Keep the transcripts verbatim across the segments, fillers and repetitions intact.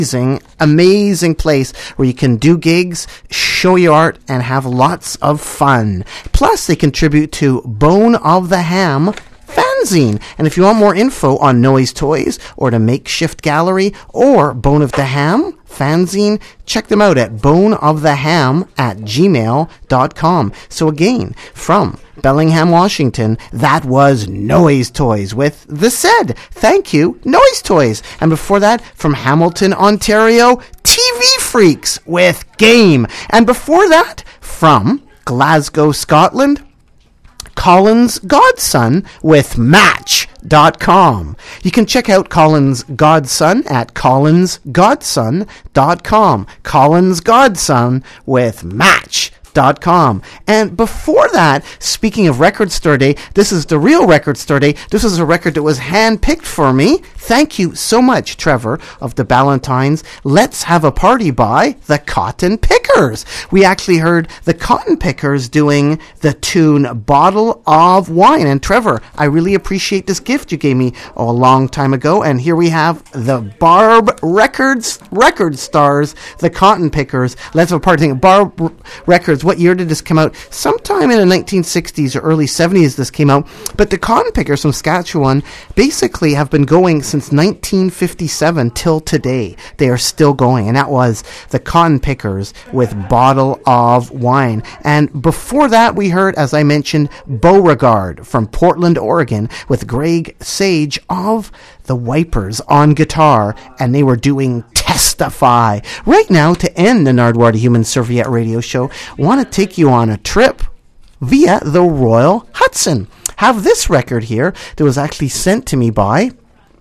Amazing, amazing place where you can do gigs, show your art, and have lots of fun. Plus, they contribute to Bone of the Ham fanzine. And if you want more info on Noise Toys or the Makeshift Gallery or Bone of the Ham fanzine, check them out at boneoftheham at gmail dot com. So again, from Bellingham, Washington, that was Noise Toys with The Said. Thank you, Noise Toys. And before that, from Hamilton, Ontario, T V Freaks with Game. And before that, from Glasgow, Scotland, Colin's Godson with Match dot com. You can check out Colin's Godson at collins godson dot com. Colin's Godson with Match dot com. And before that, speaking of Record Store Day, this is the real Record Store Day. This is a record that was hand-picked for me. Thank you so much, Trevor, of the Ballantines. Let's Have a Party by the Cotton Pickers. We actually heard the Cotton Pickers doing the tune Bottle of Wine. And Trevor, I really appreciate this gift you gave me a long time ago. And here we have the Barb Records record stars, the Cotton Pickers. Let's Have a Party. Barb Records. What year did this come out? Sometime in the nineteen sixties or early seventies this came out. But the Cotton Pickers from Saskatchewan basically have been going since nineteen fifty-seven till today. They are still going. And that was the Cotton Pickers with Bottle of Wine. And before that, we heard, as I mentioned, Beauregard from Portland, Oregon with Greg Sage of the Wipers on guitar. And they were doing Testify. Right now, to end the Nardwuar the Human Serviette radio show, I want to take you on a trip via the Royal Hudson. Have this record here that was actually sent to me by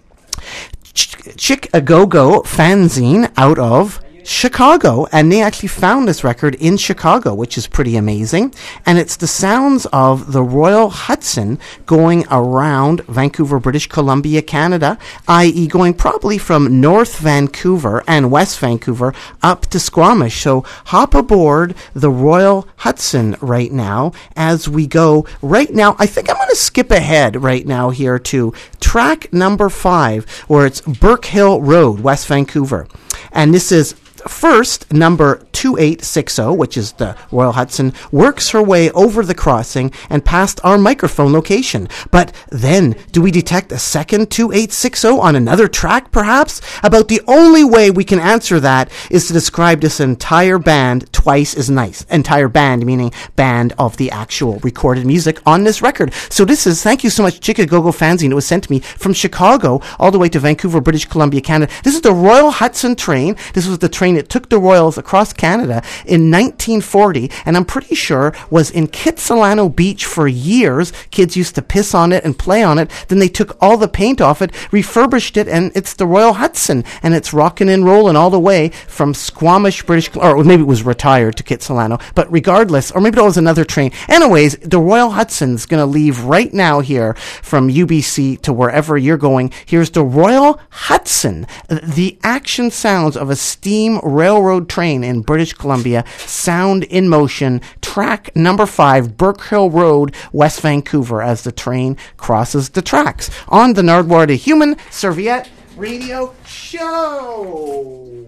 Ch- Chick-A-Go-Go fanzine out of Chicago, and they actually found this record in Chicago, which is pretty amazing. And it's the sounds of the Royal Hudson going around Vancouver, British Columbia, Canada, that is going probably from North Vancouver and West Vancouver up to Squamish. So hop aboard the Royal Hudson right now as we go. Right now, I think I'm going to skip ahead right now here to track number five, where it's Burke Hill Road, West Vancouver. And this is first, number two eight six zero, which is the Royal Hudson, works her way over the crossing and past our microphone location. But then, do we detect a second two eight six zero on another track, perhaps? About the only way we can answer that is to describe this entire band twice as nice. Entire band, meaning band of the actual recorded music on this record. So this is, thank you so much, Chick-A-Go-Go fanzine. It was sent to me from Chicago all the way to Vancouver, British Columbia, Canada. This is the Royal Hudson train. This was the train that took the Royals across Canada in nineteen forty, and I'm pretty sure was in Kitsilano Beach for years. Kids used to piss on it and play on it. Then they took all the paint off it, refurbished it, and it's the Royal Hudson, and it's rocking and rolling all the way from Squamish, British, or maybe it was retired to Kitsilano, but regardless, or maybe it was another train. Anyways, the Royal Hudson's going to leave right now here from U B C to wherever you're going. Here's the Royal Hudson, the action sounds of a steam railroad train in British Columbia, sound in motion, track number five, Burke Hill Road, West Vancouver, as the train crosses the tracks on the Nardwuar the Human Serviette radio show.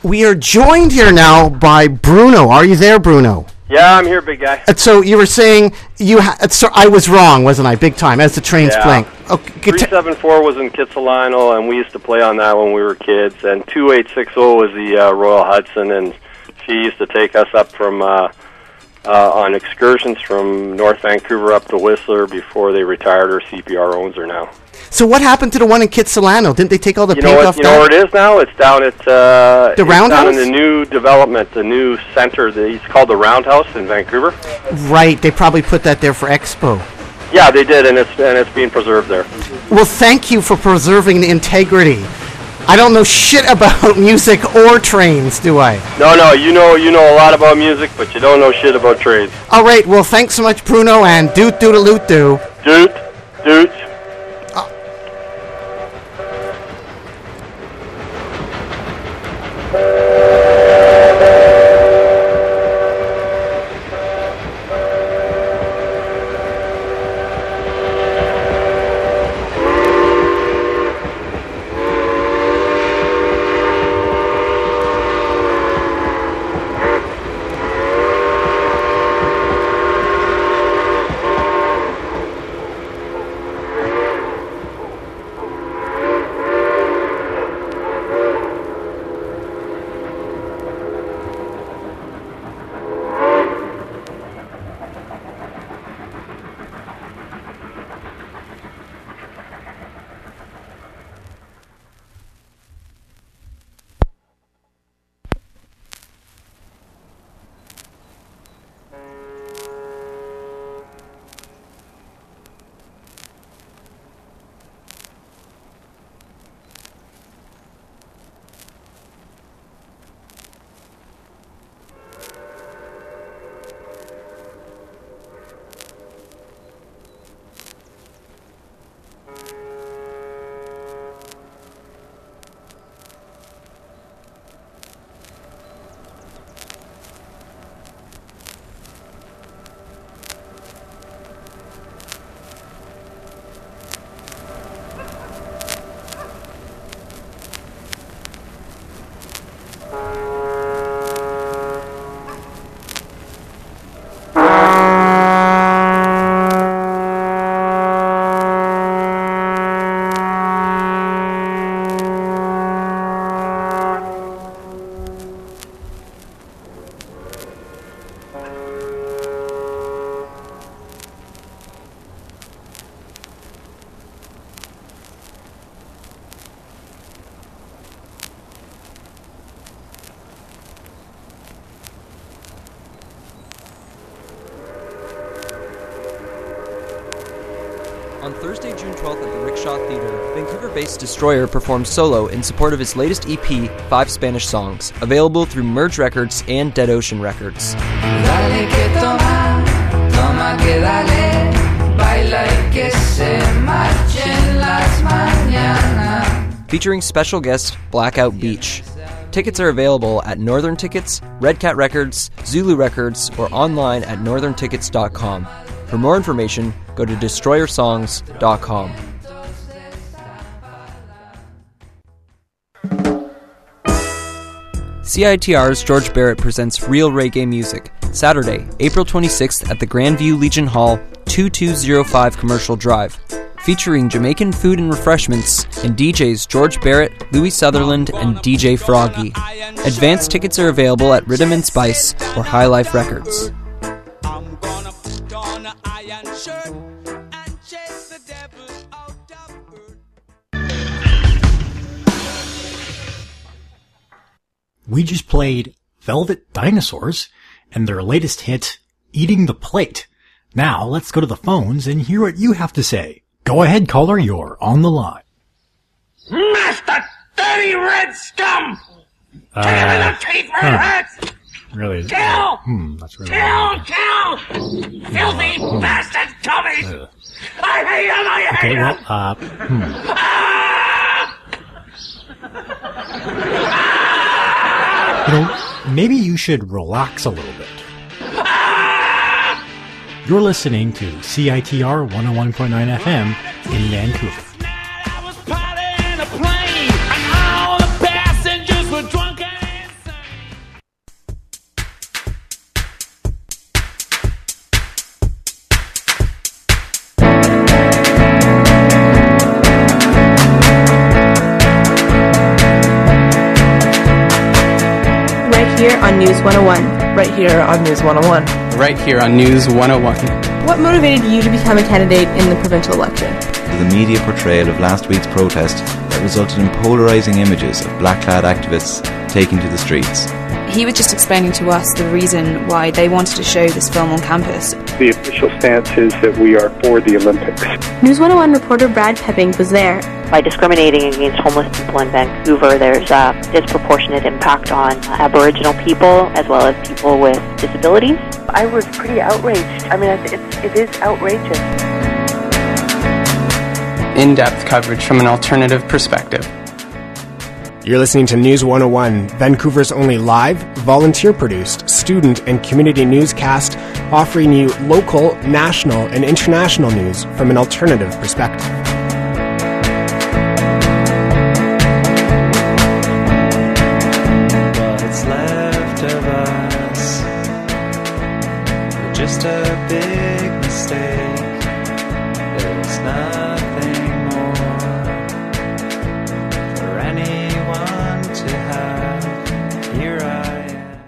We are joined here now by Bruno. Are you there, Bruno? Yeah, I'm here, big guy. Uh, so you were saying you ha- so I was wrong, wasn't I? Big time, as the train's yeah. playing. Okay, three seven four was in Kitsilano, and we used to play on that when we were kids. And two eight six zero was the uh, Royal Hudson, and she used to take us up from uh, uh, on excursions from North Vancouver up to Whistler before they retired her. C P R owns her now. So what happened to the one in Kitsilano? Didn't they take all the you paint know what, off You that? know where it is now? It's down at uh, the it's Roundhouse? down in the new development, the new center. The, it's called the Roundhouse in Vancouver. Right, they probably put that there for Expo. Yeah, they did, and it's and it's being preserved there. Well, thank you for preserving the integrity. I don't know shit about music or trains, do I? No, no, you know you know a lot about music, but you don't know shit about trains. All right, well, thanks so much, Bruno, and doot doot a loot doo. Doot, doot. On Thursday, June twelfth at the Rickshaw Theatre, Vancouver-based Destroyer performed solo in support of his latest E P, Five Spanish Songs, available through Merge Records and Dead Ocean Records. Dale que toma, toma que dale, baila y que se marchen las mañanas. Featuring special guest Blackout Beach. Tickets are available at Northern Tickets, Red Cat Records, Zulu Records, or online at northern tickets dot com. For more information, go to destroyer songs dot com. C I T R's George Barrett presents Real Reggae Music, Saturday, April twenty-sixth at the Grandview Legion Hall, two two zero five Commercial Drive. Featuring Jamaican food and refreshments and D Js George Barrett, Louis Sutherland, and D J Froggy. Advance tickets are available at Rhythm and Spice or High Life Records. We just played Velvet Dinosaurs and their latest hit, Eating the Plate. Now let's go to the phones and hear what you have to say. Go ahead, caller, you're on the line. Master dirty red scum! Uh, Kick him in the teeth where it hurts! Really? Kill! Hmm, that's really Kill! weird. Kill! Filthy Hmm. bastard Tommies! Ugh. I hate him! I hate Okay, him! well, uh, hmm. Ah! You know, maybe you should relax a little bit. You're listening to C I T R one oh one point nine F M in Vancouver. on News one oh one. Right here on News one oh one. Right here on News one oh one. What motivated you to become a candidate in the provincial election? The media portrayal of last week's protest that resulted in polarising images of black-clad activists taking to the streets. He was just explaining to us the reason why they wanted to show this film on campus. The official stance is that we are for the Olympics. News one oh one reporter Brad Pepping was there. By discriminating against homeless people in Vancouver, there's a disproportionate impact on Aboriginal people as well as people with disabilities. I was pretty outraged. I mean, it's, it is outrageous. In-depth coverage from an alternative perspective. You're listening to News one oh one, Vancouver's only live, volunteer-produced, student and community newscast offering you local, national, and international news from an alternative perspective. What's left of us, just a big mistake. There's nothing more for anyone to have. Here I am.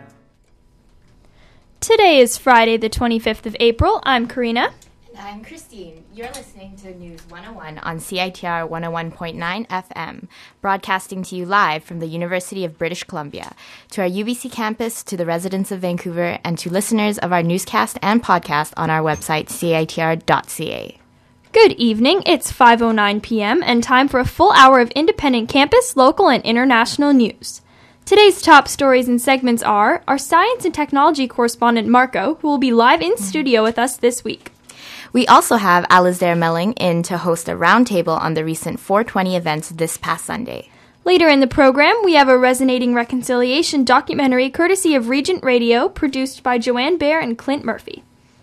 Today is Friday, the twenty-fifth of April. I'm Karina. And I'm Christine. You're listening to News one oh one on C I T R one oh one point nine F M, broadcasting to you live from the University of British Columbia. To our U B C campus, to the residents of Vancouver, and to listeners of our newscast and podcast on our website, C I T R dot C A. Good evening. It's five oh nine p.m. and time for a full hour of independent campus, local, and international news. Today's top stories and segments are our science and technology correspondent, Marco, who will be live in studio with us this week. We also have Alasdair Melling in to host a roundtable on the recent four twenty events this past Sunday. Later in the program, we have a Resonating Reconciliation documentary courtesy of Regent Radio, produced by Joanne Baer and Clint Murphy.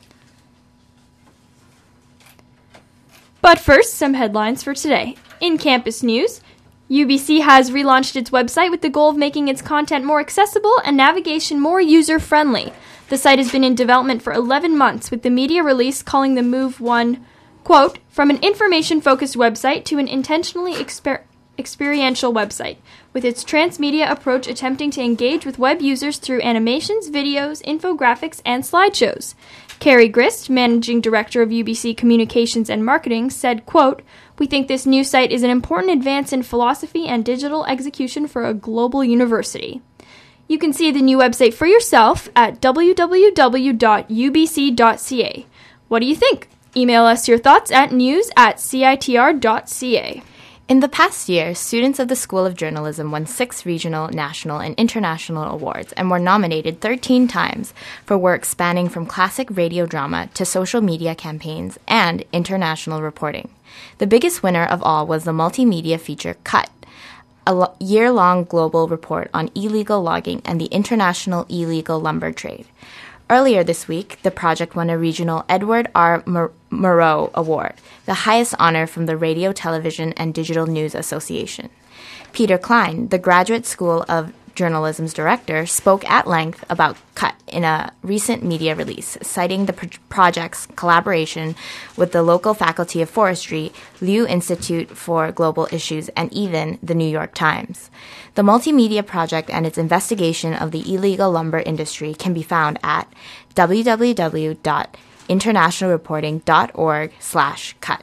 But first, some headlines for today. In campus news, U B C has relaunched its website with the goal of making its content more accessible and navigation more user-friendly. The site has been in development for eleven months, with the media release calling the move one, quote, from an information-focused website to an intentionally exper- experiential website, with its transmedia approach attempting to engage with web users through animations, videos, infographics, and slideshows. Carrie Grist, Managing Director of U B C Communications and Marketing, said, quote, we think this new site is an important advance in philosophy and digital execution for a global university. You can see the new website for yourself at w w w dot u b c dot c a. What do you think? Email us your thoughts at news at c i t r dot c a. In the past year, students of the School of Journalism won six regional, national, and international awards and were nominated thirteen times for work spanning from classic radio drama to social media campaigns and international reporting. The biggest winner of all was the multimedia feature Cut, a lo- year-long global report on illegal logging and the international illegal lumber trade. Earlier this week, the project won a regional Edward R. Mur- Murrow Award, the highest honor from the Radio, Television, and Digital News Association. Peter Klein, the Graduate School of Journalism's director, spoke at length about Cut in a recent media release, citing the pro- project's collaboration with the local Faculty of Forestry, Liu Institute for Global Issues, and even the New York Times. The multimedia project and its investigation of the illegal lumber industry can be found at w w w dot international reporting dot org slash cut.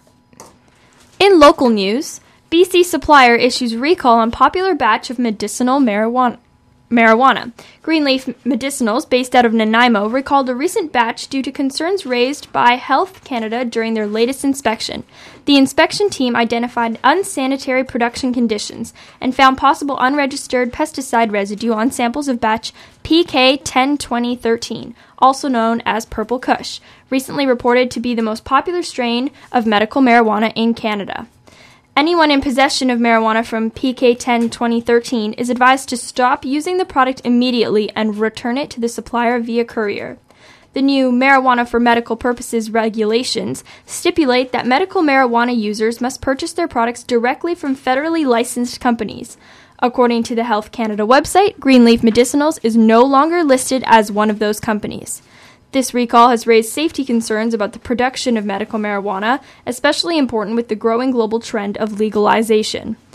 In local news, B C supplier issues recall on popular batch of medicinal marijuana. Marijuana. Greenleaf Medicinals, based out of Nanaimo, recalled a recent batch due to concerns raised by Health Canada during their latest inspection. The inspection team identified unsanitary production conditions and found possible unregistered pesticide residue on samples of batch P K ten twenty thirteen, also known as Purple Kush, recently reported to be the most popular strain of medical marijuana in Canada. Anyone in possession of marijuana from P K ten twenty thirteen is advised to stop using the product immediately and return it to the supplier via courier. The new Marijuana for Medical Purposes regulations stipulate that medical marijuana users must purchase their products directly from federally licensed companies. According to the Health Canada website, Greenleaf Medicinals is no longer listed as one of those companies. This recall has raised safety concerns about the production of medical marijuana, especially important with the growing global trend of legalization.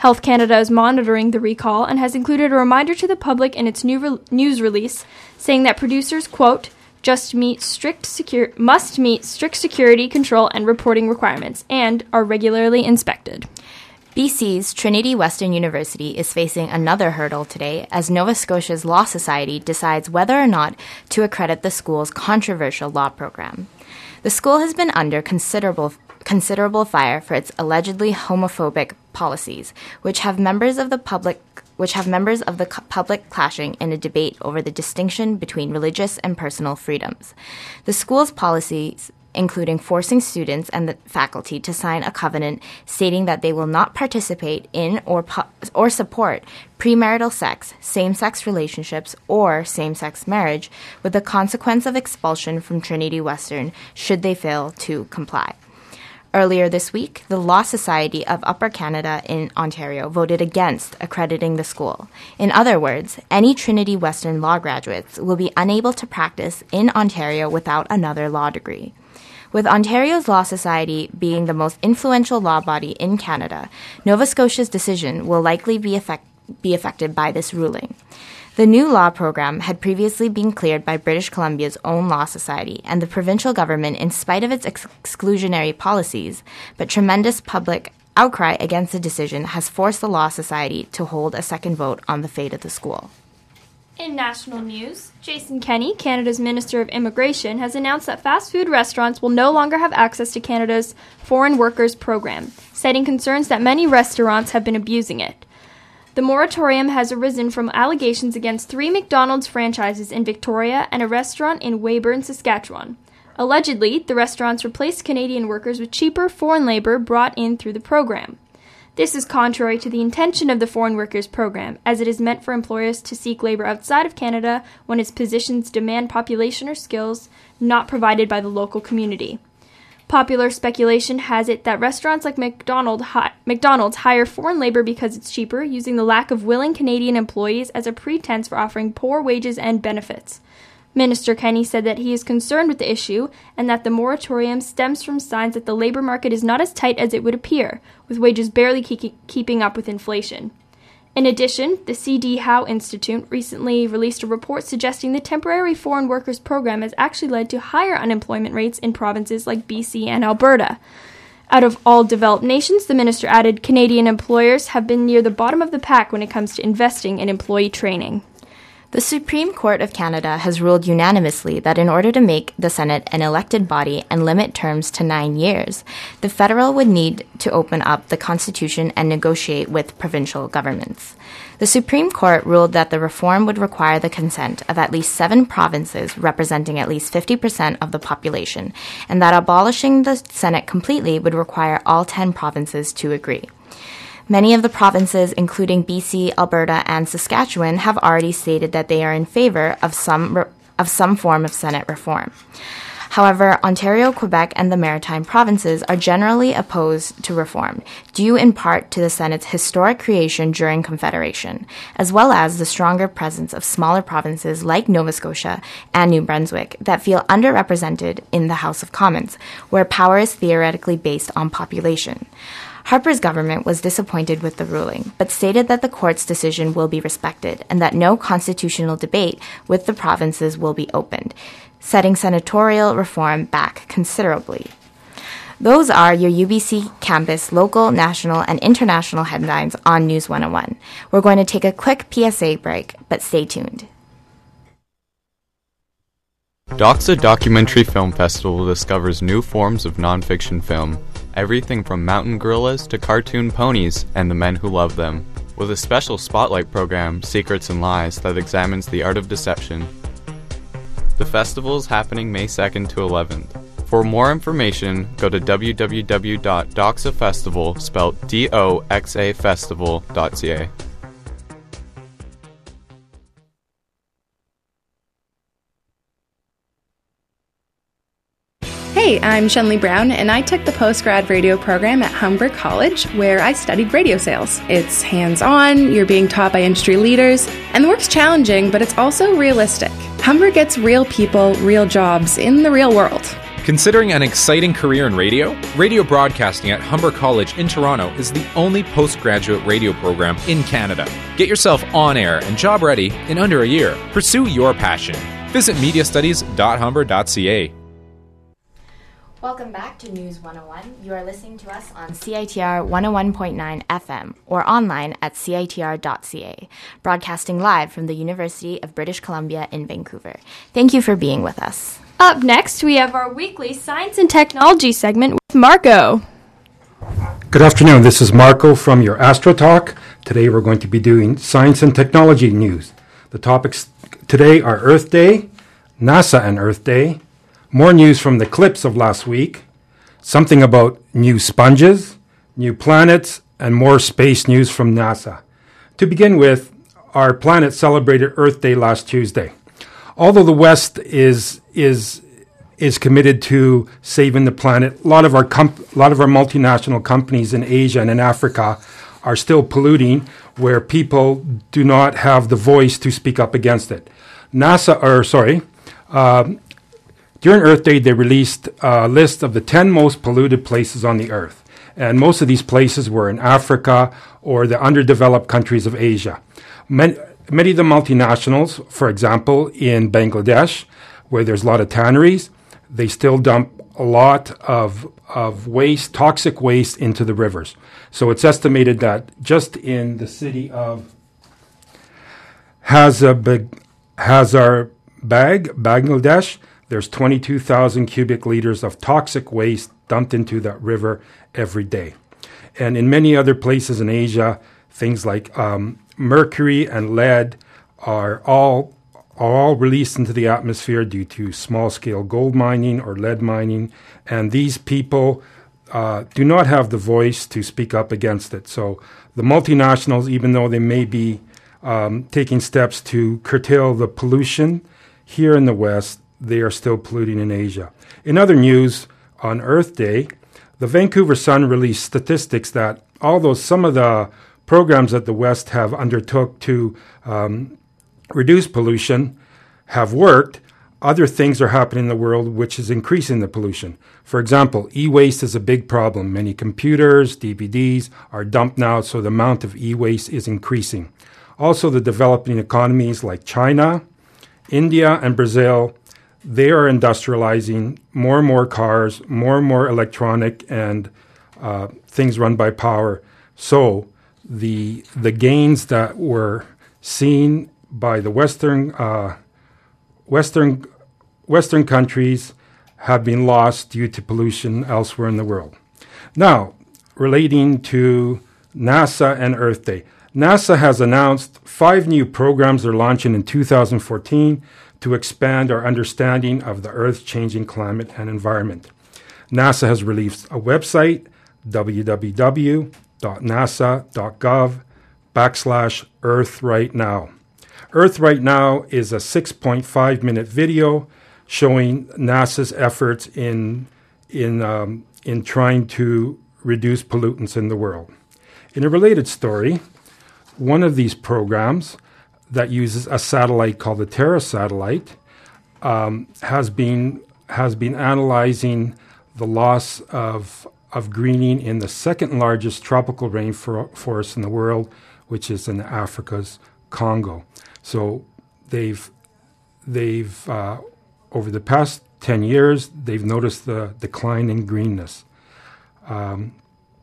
Health Canada is monitoring the recall and has included a reminder to the public in its new re- news release, saying that producers, quote, just meet strict secure must meet strict security control and reporting requirements and are regularly inspected. B C's Trinity Western University is facing another hurdle today as Nova Scotia's Law Society decides whether or not to accredit the school's controversial law program. The school has been under considerable considerable fire for its allegedly homophobic policies, which have members of the public which have members of the public clashing in a debate over the distinction between religious and personal freedoms. The school's policies, including forcing students and the faculty to sign a covenant stating that they will not participate in or pu- or support premarital sex, same-sex relationships, or same-sex marriage, with the consequence of expulsion from Trinity Western should they fail to comply. Earlier this week, the Law Society of Upper Canada in Ontario voted against accrediting the school. In other words, any Trinity Western law graduates will be unable to practice in Ontario without another law degree. With Ontario's Law Society being the most influential law body in Canada, Nova Scotia's decision will likely be, effect- be affected by this ruling. The new law program had previously been cleared by British Columbia's own Law Society and the provincial government in spite of its ex- exclusionary policies, but tremendous public outcry against the decision has forced the Law Society to hold a second vote on the fate of the school. In national news, Jason Kenney, Canada's Minister of Immigration, has announced that fast food restaurants will no longer have access to Canada's Foreign Workers Program, citing concerns that many restaurants have been abusing it. The moratorium has arisen from allegations against three McDonald's franchises in Victoria and a restaurant in Weyburn, Saskatchewan. Allegedly, the restaurants replaced Canadian workers with cheaper foreign labor brought in through the program. This is contrary to the intention of the Foreign Workers Program, as it is meant for employers to seek labor outside of Canada when its positions demand population or skills not provided by the local community. Popular speculation has it that restaurants like McDonald hi- McDonald's hire foreign labor because it's cheaper, using the lack of willing Canadian employees as a pretense for offering poor wages and benefits. Minister Kenney said that he is concerned with the issue and that the moratorium stems from signs that the labor market is not as tight as it would appear, with wages barely ke- keeping up with inflation. In addition, the C D Howe Institute recently released a report suggesting the temporary foreign workers program has actually led to higher unemployment rates in provinces like B C and Alberta. Out of all developed nations, the minister added, Canadian employers have been near the bottom of the pack when it comes to investing in employee training. The Supreme Court of Canada has ruled unanimously that in order to make the Senate an elected body and limit terms to nine years, the federal would need to open up the Constitution and negotiate with provincial governments. The Supreme Court ruled that the reform would require the consent of at least seven provinces representing at least fifty percent of the population, and that abolishing the Senate completely would require all ten provinces to agree. Many of the provinces, including B C, Alberta, and Saskatchewan, have already stated that they are in favor of some re- of some form of Senate reform. However, Ontario, Quebec, and the Maritime provinces are generally opposed to reform, due in part to the Senate's historic creation during Confederation, as well as the stronger presence of smaller provinces like Nova Scotia and New Brunswick that feel underrepresented in the House of Commons, where power is theoretically based on population. Harper's government was disappointed with the ruling, but stated that the court's decision will be respected and that no constitutional debate with the provinces will be opened, setting senatorial reform back considerably. Those are your U B C campus local, national, and international headlines on News one oh one. We're going to take a quick P S A break, but stay tuned. Doxa Documentary Film Festival discovers new forms of nonfiction film. Everything from mountain gorillas to cartoon ponies and the men who love them, with a special spotlight program, Secrets and Lies, that examines the art of deception. The festival is happening May second to eleventh. For more information, go to w w w dot doxa festival, spelled D O X A festival dot c a. Hey, I'm Shenley Brown, and I took the postgrad radio program at Humber College, where I studied radio sales. It's hands-on, you're being taught by industry leaders, and the work's challenging, but it's also realistic. Humber gets real people, real jobs in the real world. Considering an exciting career in radio, radio broadcasting at Humber College in Toronto is the only postgraduate radio program in Canada. Get yourself on air and job ready in under a year. Pursue your passion. Visit media studies dot humber dot c a. Welcome back to News one oh one. You are listening to us on C I T R one oh one point nine F M or online at c i t r dot c a, broadcasting live from the University of British Columbia in Vancouver. Thank you for being with us. Up next, we have our weekly Science and Technology segment with Marco. Good afternoon. This is Marco from your Astro Talk. Today we're going to be doing science and technology news. The topics today are Earth Day, NASA and Earth Day, more news from the eclipse of last week, something about new sponges, new planets, and more space news from NASA. To begin with, our planet celebrated Earth Day last Tuesday. Although the West is is is committed to saving the planet, a lot of our comp- a lot of our multinational companies in Asia and in Africa are still polluting, where people do not have the voice to speak up against it. NASA, or sorry, um, during Earth Day, they released a list of the ten most polluted places on the Earth, and most of these places were in Africa or the underdeveloped countries of Asia. Many, Many of the multinationals, for example, in Bangladesh, where there's a lot of tanneries, they still dump a lot of of waste, toxic waste, into the rivers. So it's estimated that just in the city of Hazarbag, Hazarbag, Bangladesh, there's twenty-two thousand cubic liters of toxic waste dumped into that river every day. And in many other places in Asia, things like um, mercury and lead are all are all released into the atmosphere due to small-scale gold mining or lead mining, and these people uh, do not have the voice to speak up against it. So the multinationals, even though they may be um, taking steps to curtail the pollution here in the West, they are still polluting in Asia. In other news, on Earth Day, the Vancouver Sun released statistics that although some of the programs that the West have undertook to um, reduce pollution have worked, other things are happening in the world which is increasing the pollution. For example, e-waste is a big problem. Many computers, D V Ds are dumped now, so the amount of e-waste is increasing. Also, the developing economies like China, India, and Brazil, they are industrializing more and more cars, more and more electronic and uh, things run by power. So the the gains that were seen by the Western uh, Western Western countries have been lost due to pollution elsewhere in the world. Now, relating to NASA and Earth Day, NASA has announced five new programs they're launching in two thousand fourteen to expand our understanding of the Earth's changing climate and environment. NASA has released a website, w w w dot nasa dot gov backslash Earth Right Now. Earth Right Now is a six point five minute video showing NASA's efforts in in um, in trying to reduce pollutants in the world. In a related story, one of these programs that uses a satellite called the Terra satellite um, has been has been analyzing the loss of of greening in the second largest tropical rainforest in the world, which is in Africa's Congo. So they've they've uh, over the past ten years they've noticed the decline in greenness, um,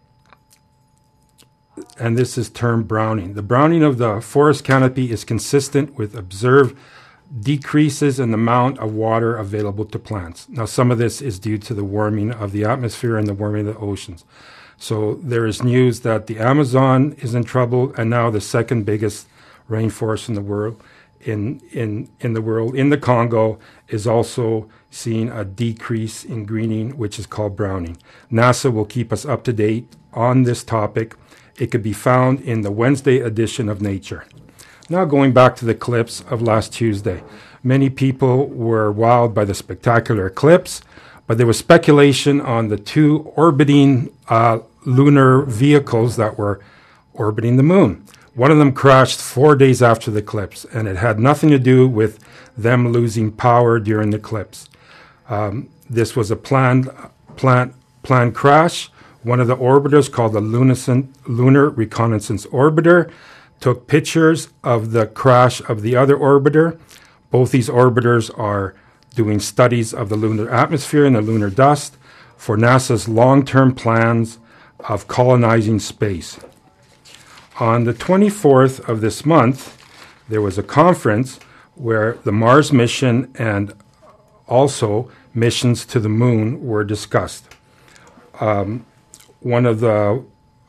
and this is termed browning. The browning of the forest canopy is consistent with observed decreases in the amount of water available to plants. Now, some of this is due to the warming of the atmosphere and the warming of the oceans. So there is news that the Amazon is in trouble, and now the second biggest rainforest in the world, in in in the world, in the Congo, is also seeing a decrease in greening, which is called browning. NASA will keep us up to date on this topic. It could be found in the Wednesday edition of Nature. Now going back to the eclipse of last Tuesday. Many people were wowed by the spectacular eclipse, but there was speculation on the two orbiting uh, lunar vehicles that were orbiting the moon. One of them crashed four days after the eclipse, and it had nothing to do with them losing power during the eclipse. Um, this was a planned, planned, planned crash. One of the orbiters, called the Luniscent, Lunar Reconnaissance Orbiter, took pictures of the crash of the other orbiter. Both these orbiters are doing studies of the lunar atmosphere and the lunar dust for NASA's long-term plans of colonizing space. On the twenty-fourth of this month, there was a conference where the Mars mission and also missions to the moon were discussed. Um, one of the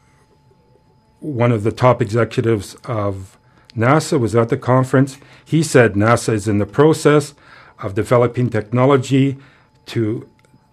one of the top executives of NASA was at the conference. He said NASA is in the process of developing technology to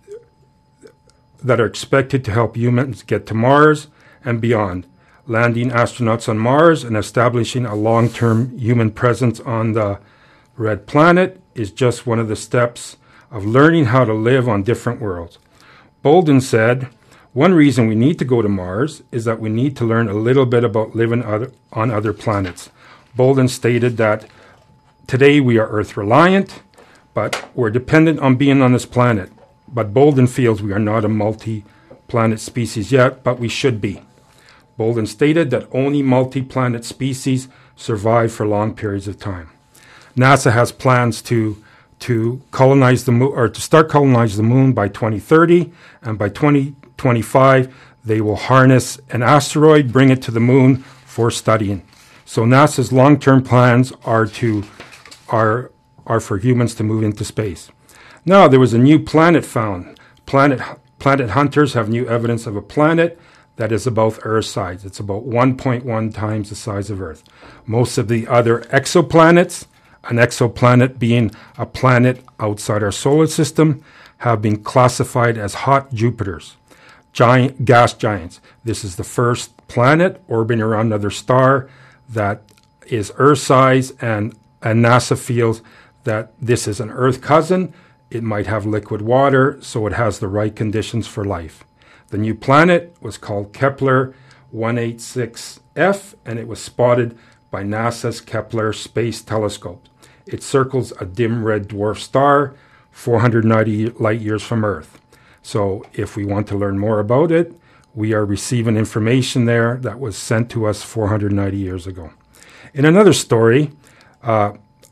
that are expected to help humans get to Mars and beyond, landing astronauts on Mars and establishing a long-term human presence on the red planet is just one of the steps of learning how to live on different worlds. Bolden said, one reason we need to go to Mars is that we need to learn a little bit about living other, on other planets. Bolden stated that today we are Earth reliant, but we're dependent on being on this planet. But Bolden feels we are not a multi-planet species yet, but we should be. Bolden stated that only multi-planet species survive for long periods of time. NASA has plans to to colonize the moon, or to start colonizing the moon by twenty thirty, and by twenty twenty-five they will harness an asteroid, bring it to the moon for studying. So NASA's long-term plans are to are are for humans to move into space. Now, there was a new planet found. Planet planet hunters have new evidence of a planet that is about Earth's size. It's about one point one times the size of Earth. Most of the other exoplanets, an exoplanet being a planet outside our solar system, have been classified as hot Jupiters, giant gas giants. This is the first planet orbiting around another star that is Earth size, and, and NASA feels that this is an Earth cousin. It might have liquid water, so it has the right conditions for life. The new planet was called Kepler one eighty-six f, and it was spotted by NASA's Kepler Space Telescope. It circles a dim red dwarf star four hundred ninety light years from Earth. So if we want to learn more about it, we are receiving information there that was sent to us four hundred ninety years ago. In another story, uh,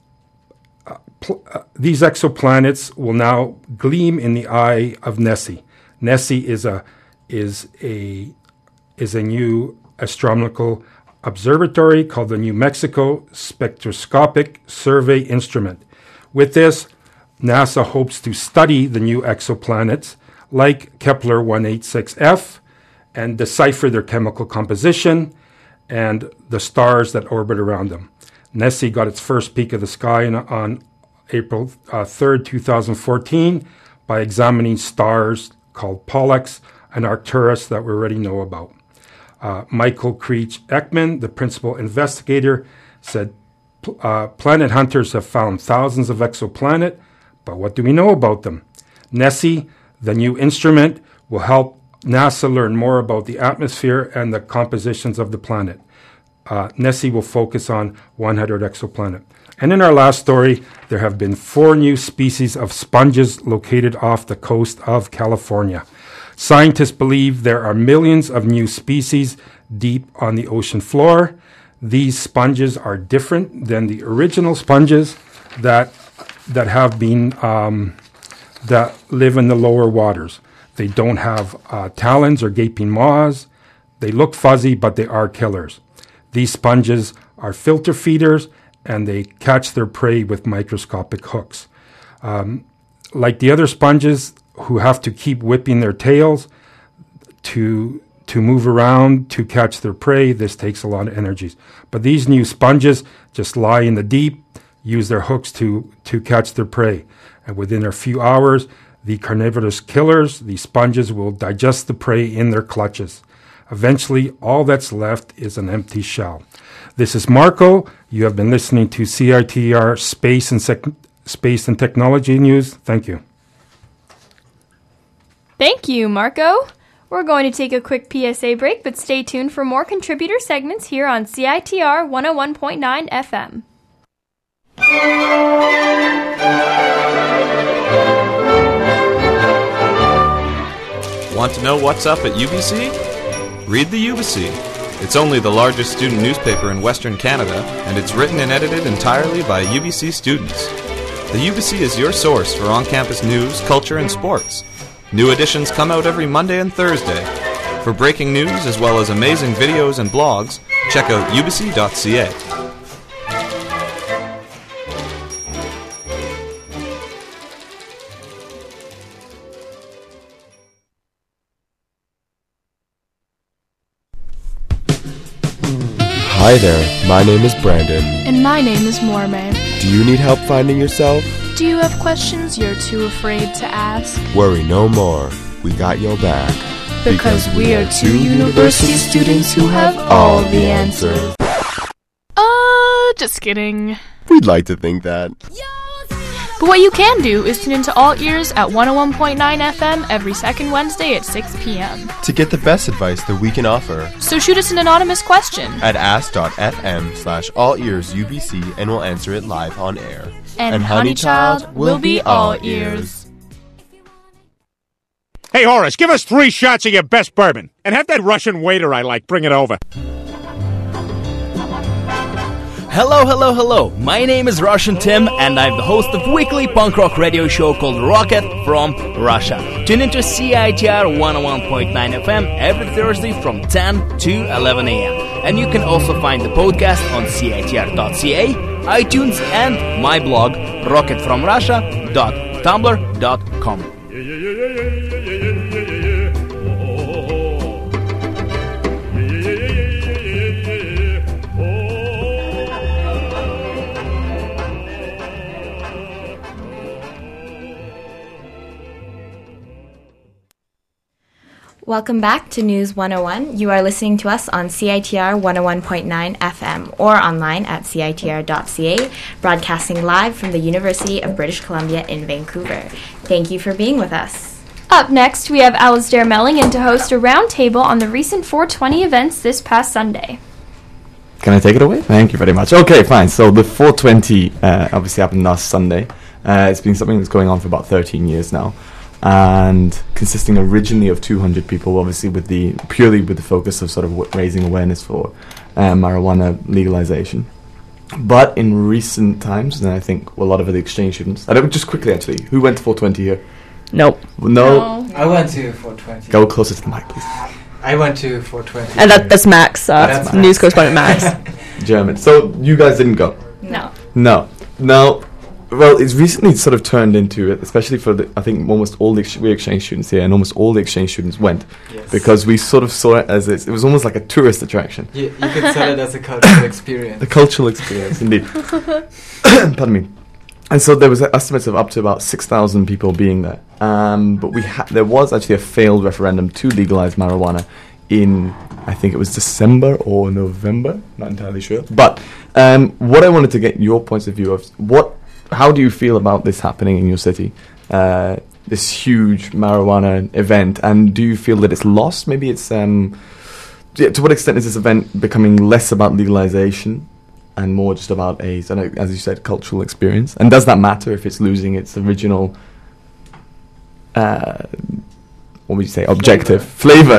uh, pl- uh, these exoplanets will now gleam in the eye of Nessie. Nessie is a is a is a new astronomical observatory called the New Mexico Spectroscopic Survey Instrument. With this, NASA hopes to study the new exoplanets like Kepler one eighty-six f and decipher their chemical composition and the stars that orbit around them. Nessie got its first peek of the sky on, on April uh, third, two thousand fourteen by examining stars called Pollux and Arcturus that we already know about. Uh, Michael Creech Ekman, the principal investigator, said uh, planet hunters have found thousands of exoplanets, but what do we know about them? Nessie, the new instrument, will help NASA learn more about the atmosphere and the compositions of the planet. Uh, Nessie will focus on one hundred exoplanets. And in our last story, there have been four new species of sponges located off the coast of California. Scientists believe there are millions of new species deep on the ocean floor. These sponges are different than the original sponges that that have been um, that live in the lower waters. They don't have uh, talons or gaping maws. They look fuzzy, but they are killers. These sponges are filter feeders, and they catch their prey with microscopic hooks. Um, like the other sponges, who have to keep whipping their tails to to move around to catch their prey, this takes a lot of energy. But these new sponges just lie in the deep, use their hooks to, to catch their prey. And within a few hours, the carnivorous killers, the sponges, will digest the prey in their clutches. Eventually, all that's left is an empty shell. This is Marco. You have been listening to C I T R Space and, Sec- Space and Technology News. Thank you. Thank you, Marco. We're going to take a quick P S A break, but stay tuned for more contributor segments here on C I T R one oh one point nine F M. Want to know what's up at U B C? Read the U B C. It's only the largest student newspaper in Western Canada, and it's written and edited entirely by U B C students. The U B C is your source for on-campus news, culture, and sports. New editions come out every Monday and Thursday. For breaking news as well as amazing videos and blogs, check out u b c dot c a. Hi there, my name is Brandon. And my name is Mormay. Do you need help finding yourself? Do you have questions you're too afraid to ask? Worry no more, we got your back. Because, because we are two university students who have all the answers. Uh, just kidding. We'd like to think that. But what you can do is tune into All Ears at one oh one point nine F M every second Wednesday at six p.m. to get the best advice that we can offer. So shoot us an anonymous question at ask.fm slash allearsubc and we'll answer it live on air. And, and Honeychild will be all ears. Hey, Horace, give us three shots of your best bourbon. And have that Russian waiter I like bring it over. Hello, hello, hello. My name is Russian Tim, and I'm the host of weekly punk rock radio show called Rocket from Russia. Tune into C I T R one oh one point nine F M every Thursday from ten to eleven a.m. And you can also find the podcast on C I T R dot C A, iTunes, and my blog, rocket from russia dot tumblr dot com. Welcome back to News one oh one. You are listening to us on C I T R one oh one point nine F M or online at C I T R dot C A, broadcasting live from the University of British Columbia in Vancouver. Thank you for being with us. Up next, we have Alasdair Mellingen to host a roundtable on the recent four twenty events this past Sunday. Can I take it away? Thank you very much. Okay, fine. So the four twenty uh, obviously happened last Sunday. Uh, it's been something that's going on for about thirteen years now. And consisting originally of two hundred people, obviously with the purely with the focus of sort of w- raising awareness for uh, marijuana legalization. But in recent times, and I think a lot of the exchange students, I don't just quickly actually, who went to four twenty here? Nope. No. no. I went to four twenty. Go closer to the mic, please. I went to four twenty. And that, that's Max, uh, that's news correspondent Max. German. So you guys didn't go? No. No. No. Well, it's recently sort of turned into, especially for the, I think almost all the ex- we exchange students here, and almost all the exchange students went, yes. Because we sort of saw it as it's, it was almost like a tourist attraction. You, you could sell it as a cultural experience. A cultural experience, indeed. Pardon me. And so there was estimates of up to about six thousand people being there. Um, but we ha- there was actually a failed referendum to legalize marijuana in, I think it was December or November, not entirely sure. But um, what I wanted to get your points of view of, what how do you feel about this happening in your city, uh, this huge marijuana event, and do you feel that it's lost? Maybe it's, um, to what extent is this event becoming less about legalization and more just about a, as you said, cultural experience? And does that matter if it's losing its original, uh, what would you say, objective? Flavor.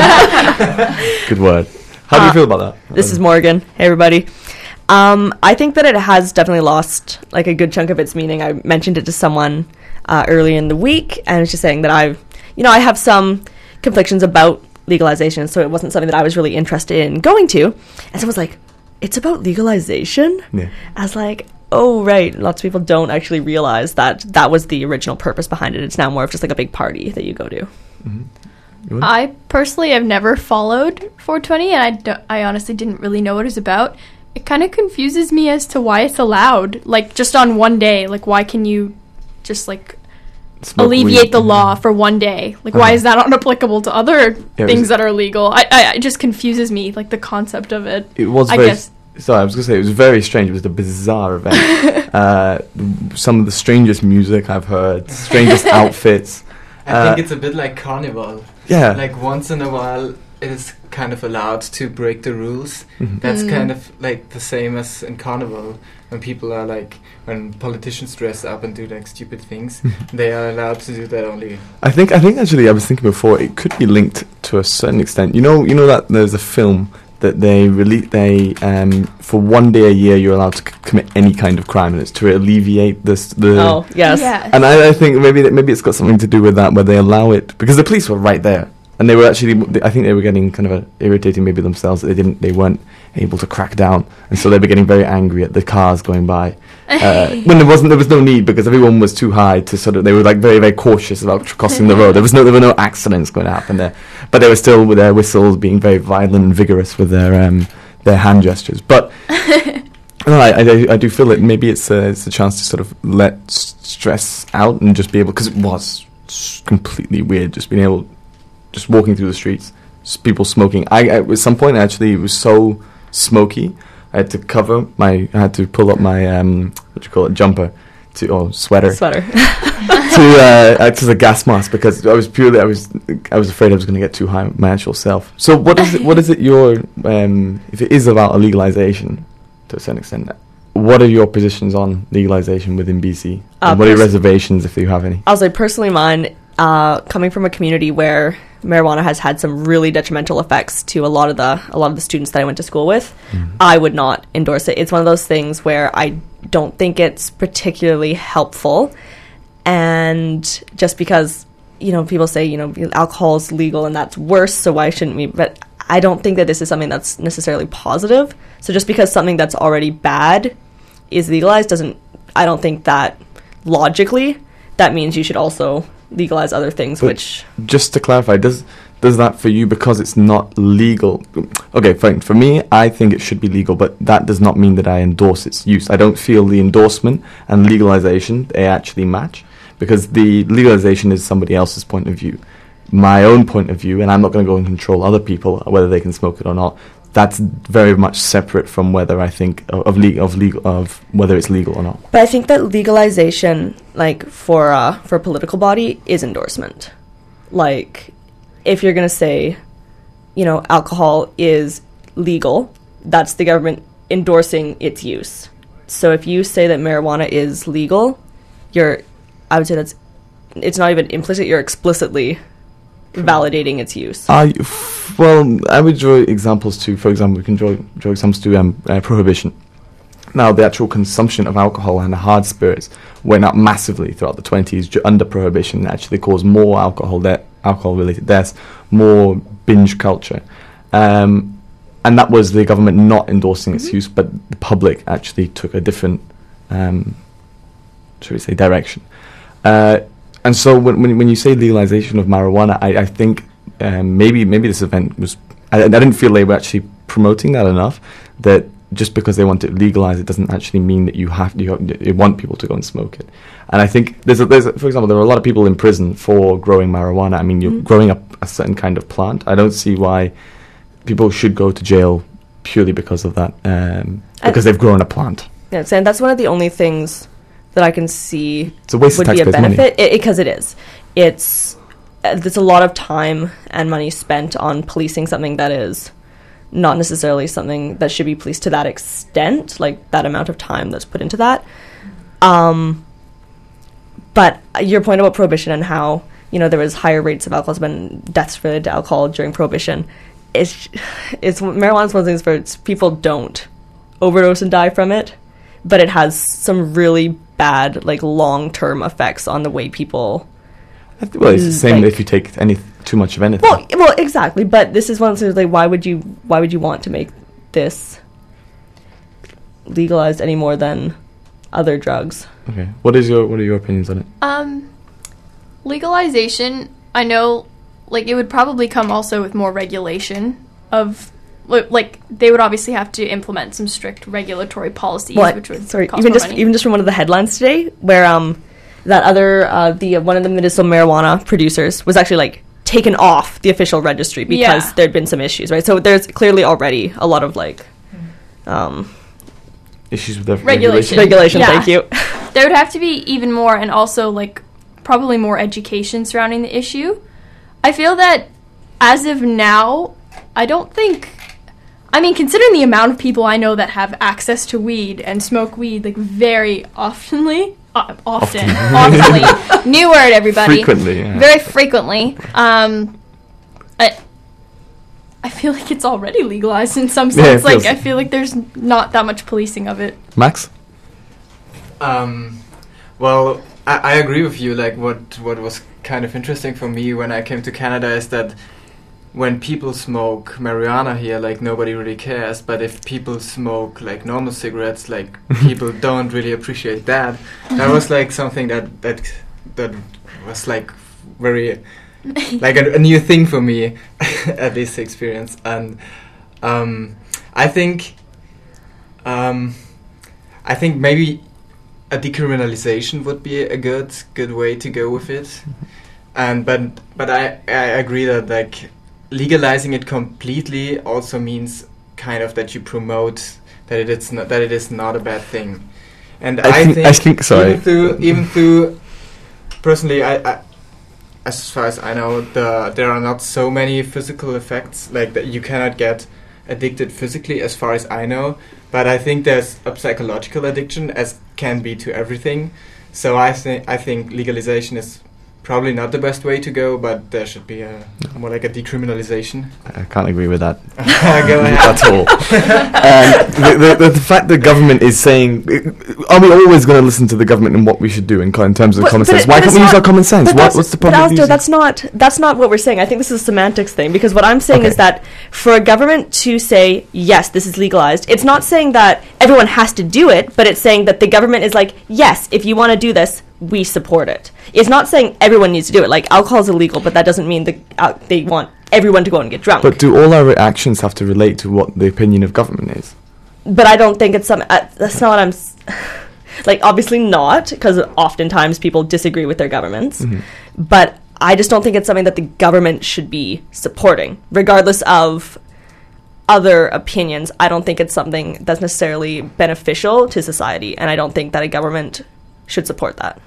Good word. How uh, do you feel about that? This is Morgan. Hey, everybody. Um, I think that it has definitely lost like a good chunk of its meaning. I mentioned it to someone uh, early in the week, and I was just saying that I've, you know, I have some conflictions about legalization, so it wasn't something that I was really interested in going to. And someone was like, "It's about legalization?" Yeah. I was like, "Oh, right." Lots of people don't actually realize that that was the original purpose behind it. It's now more of just like a big party that you go to. Mm-hmm. I personally have never followed four twenty, and I, do- I honestly didn't really know what it was about. It kind of confuses me as to why it's allowed, like, just on one day. Like, why can you just, like, Smoke alleviate weed. the law for one day? Like, uh-huh. Why is that not applicable to other yeah, things that are legal? I, I, it just confuses me, like, the concept of it. It was I very... guess. Sorry, I was going to say, it was very strange. It was a bizarre event. uh, some of the strangest music I've heard, strangest outfits. I uh, think it's a bit like Carnival. Yeah. Like, once in a while, it is kind of allowed to break the rules. Mhm. That's Mm. kind of like the same as in Carnival, when people are like, when politicians dress up and do like stupid things, they are allowed to do that only. I think I think actually I was thinking before it could be linked to a certain extent. You know, you know that there's a film that they release. They um, for one day a year you're allowed to c- commit any kind of crime, and it's to alleviate this. The Oh, yes. Yes. And I, I think maybe that maybe it's got something to do with that, where they allow it because the police were right there, and they were actually. They, I think they were getting kind of a, irritating maybe themselves that they didn't. They weren't able to crack down, and so they were getting very angry at the cars going by. Uh, when there wasn't, there was no need because everyone was too high to sort of. They were like very, very cautious about tr- crossing the road. There was no, there were no accidents going to happen there, but they were still with their whistles being very violent and vigorous with their um, their hand gestures. But no, I, I, do- I do feel that maybe it's a, it's a chance to sort of let s- stress out and just be able because it was s- completely weird just being able, just walking through the streets, s- people smoking. I at some point actually it was so smoky. I had to cover my. I had to pull up my um, what do you call it, jumper, to or sweater. Sweater. to uh, act as a gas mask because I was purely. I was. I was afraid I was going to get too high with my actual self. So what is it? What is it? Your um, if it is about a legalization, to a certain extent, what are your positions on legalization within B C? Uh, and what are your pers- reservations if you have any? I'll say personally mine, uh, coming from a community where marijuana has had some really detrimental effects to a lot of the a lot of the students that I went to school with, Mm. I would not endorse it. It's one of those things where I don't think it's particularly helpful, and just because, you know, people say, you know, alcohol is legal and that's worse, so why shouldn't we? But I don't think that this is something that's necessarily positive. So just because something that's already bad is legalized doesn't, I don't think that logically that means you should also legalize other things, But which just to clarify, does does that for you because it's not legal? Okay, fine. For me, I think it should be legal, but that does not mean that I endorse its use. I don't feel the endorsement and legalization they actually match because the legalization is somebody else's point of view. My own point of view, and I'm not going to go and control other people whether they can smoke it or not. That's very much separate from whether I think of of, le- of legal of whether it's legal or not. But I think that legalization, like for uh, for a political body, is endorsement. Like, if you're gonna say, you know, alcohol is legal, that's the government endorsing its use. So if you say that marijuana is legal, you're, I would say that's, it's not even implicit. You're explicitly validating its use. I, f- well, I would draw examples to, for example, we can draw, draw examples to um, uh, prohibition. Now, the actual consumption of alcohol and hard spirits went up massively throughout the twenties ju- under prohibition. It actually caused more alcohol de- alcohol-related deaths, more binge culture. Um, and that was the government not endorsing its use, but the public actually took a different, um, should we say, direction. Uh, and so when, when when you say legalization of marijuana, I, I think um, maybe maybe this event was, I, I didn't feel they were actually promoting that enough, that just because they want it legalized, it doesn't actually mean that you have you, you want people to go and smoke it. And I think there's a, there's a, for example, there are a lot of people in prison for growing marijuana. I mean, you're Mhm. growing up a certain kind of plant. I don't see why people should go to jail purely because of that, um, because they've grown a plant. Yeah, and that's one of the only things that I can see It's a waste of would be a taxpayers' money. benefit, because it is. It's uh, there's a lot of time and money spent on policing something that is not necessarily something that should be policed to that extent, like that amount of time that's put into that. Um, but your point about prohibition and how, you know, there was higher rates of alcoholism and deaths related to alcohol during prohibition, it's, it's marijuana's one of those things where it's, people don't overdose and die from it, but it has some really bad, like, long-term effects on the way people... Well, it's the same like- if you take any too much of anything. Well, well, exactly. But this is one of those things, like, why would you, why would you want to make this legalized any more than other drugs? Okay. What is your what are your opinions on it? Um, legalization, I know, like, it would probably come also with more regulation of, li- like, they would obviously have to implement some strict regulatory policies, What? which would Sorry, cost even more just money. even just from one of the headlines today, where um that other uh, the uh, one of the medicinal marijuana producers was actually like taken off the official registry because Yeah. there'd been some issues, right? So there's clearly already a lot of like um Issues with the Regulation. Regulation, Yeah. thank you. There would have to be even more, and also, like, probably more education surrounding the issue. I feel that as of now, I don't think... I mean, considering the amount of people I know that have access to weed and smoke weed, like, very oftenly... Uh, often. Oftenly. New word, everybody. Frequently, yeah. Very frequently. Um, I... I feel like it's already legalized in some sense. Yeah, like, I feel like there's not that much policing of it. Max? Um, well, I, I agree with you. Like, what what was kind of interesting for me when I came to Canada is that when people smoke marijuana here, like, nobody really cares. But if people smoke, like, normal cigarettes, like, people don't really appreciate that. That was, like, something that that that was, like, very... like a, a new thing for me, at least experience. And um, I think um, I think maybe a decriminalization would be a good good way to go with it. And but but I, I agree that, like, legalizing it completely also means kind of that you promote that it is not that it is not a bad thing. And I I, think- think I think- sorry. even through even through personally I. I as far as I know, the, there are not so many physical effects, like that you cannot get addicted physically, as far as I know. But I think there's a psychological addiction, as can be to everything. So I think I think legalization is probably not the best way to go, but there should be a more like a decriminalization. I can't agree with that Go ahead. at all. um, the, the, the, the fact the government is saying, are we always going to listen to the government and what we should do in, co- in terms of But- common but sense? it- Why but can't it's we use not- our common sense? but What, that's- what's the but problem? with Alistair, using- that's not that's not what we're saying. I think this is a semantics thing, because what I'm saying Okay. is that for a government to say yes, this is legalized, it's not saying that everyone has to do it, but it's saying that the government is like, yes, if you want to do this, we support it. It's not saying everyone needs to do it. Like, alcohol is illegal, but that doesn't mean the, uh, they want everyone to go and get drunk. But do all our actions have to relate to what the opinion of government is? But I don't think it's some. Uh, that's not what I'm. S- like, obviously not, because oftentimes people disagree with their governments. Mhm. But I just don't think it's something that the government should be supporting, regardless of other opinions. I don't think it's something that's necessarily beneficial to society, and I don't think that a government should support that.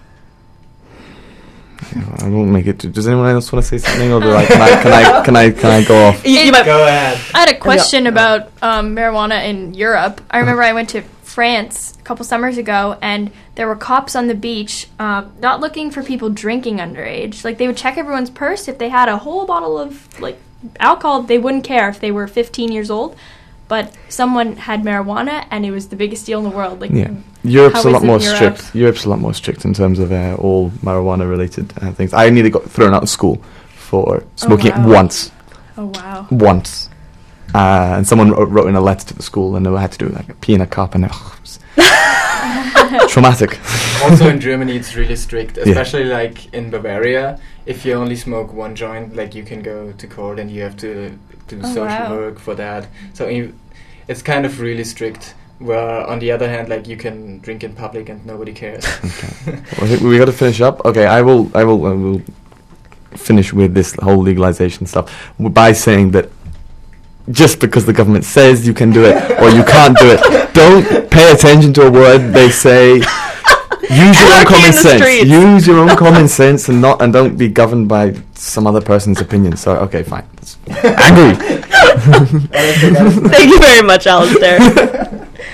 I won't make it. To, does anyone else want to say something, or do I, can, I, can I can I can I go off? You, you might Go ahead. I had a question about um, marijuana in Europe. I remember I went to France a couple summers ago, and there were cops on the beach um, not looking for people drinking underage. Like, they would check everyone's purse. If they had a whole bottle of, like, alcohol, they wouldn't care if they were fifteen years old. But someone had marijuana, and it was the biggest deal in the world. Like, Yeah, Europe's how a is lot it more in Europe? strict. Europe's a lot more strict in terms of uh, all marijuana-related uh, things. I nearly got thrown out of school for smoking wow. it once. Oh, wow. Once, uh, and someone wrote, wrote in a letter to the school, and I had to do like a pee in a cup, and it was traumatic. Also in Germany, it's really strict, Yeah. especially like in Bavaria. If you only smoke one joint, like, you can go to court and you have to do Oh, social wow. work for that. So you, it's kind of really strict. Where on the other hand, like, you can drink in public and nobody cares. Well, I think we got to finish up. Okay, I will. I will. I will finish with this whole legalization stuff w- by saying that just because the government says you can do it or you can't do it, don't pay attention to a word they say. Use your own Anarchy common in the sense. streets. Use your own common sense, and not and don't be governed by some other person's opinion. So, okay, fine. That's angry. Thank you very much, Alistair.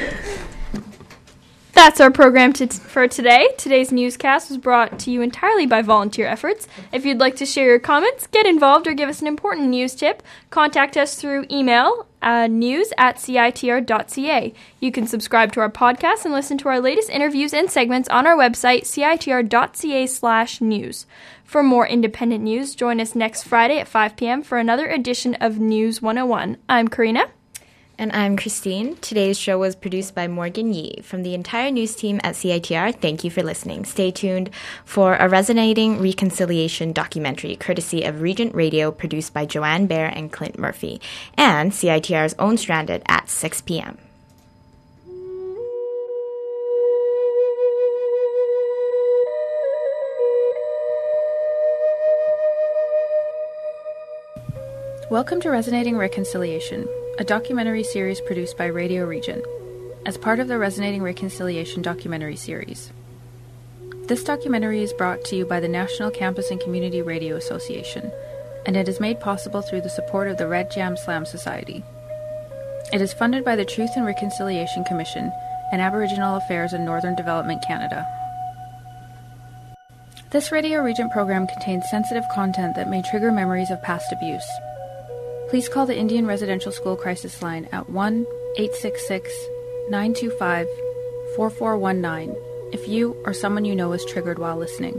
That's our program to t- for today. Today's newscast was brought to you entirely by volunteer efforts. If you'd like to share your comments, get involved, or give us an important news tip, contact us through email uh, news at c i t r dot c a. You can subscribe to our podcast and listen to our latest interviews and segments on our website, c i t r dot c a slash news. For more independent news, join us next Friday at five p.m. for another edition of News one oh one. I'm Karina. And I'm Christine. Today's show was produced by Morgan Yee. From the entire news team at C I T R, thank you for listening. Stay tuned for a resonating reconciliation documentary courtesy of Regent Radio, produced by Joanne Baer and Clint Murphy, and C I T R's own Stranded at six p.m. Welcome to Resonating Reconciliation, a documentary series produced by Radio Regent, as part of the Resonating Reconciliation documentary series. This documentary is brought to you by the National Campus and Community Radio Association, and it is made possible through the support of the Red Jam Slam Society. It is funded by the Truth and Reconciliation Commission and Aboriginal Affairs in Northern Development Canada. This Radio Regent program contains sensitive content that may trigger memories of past abuse. Please call the Indian Residential School Crisis Line at one eight six six, nine two five, four four one nine if you or someone you know is triggered while listening.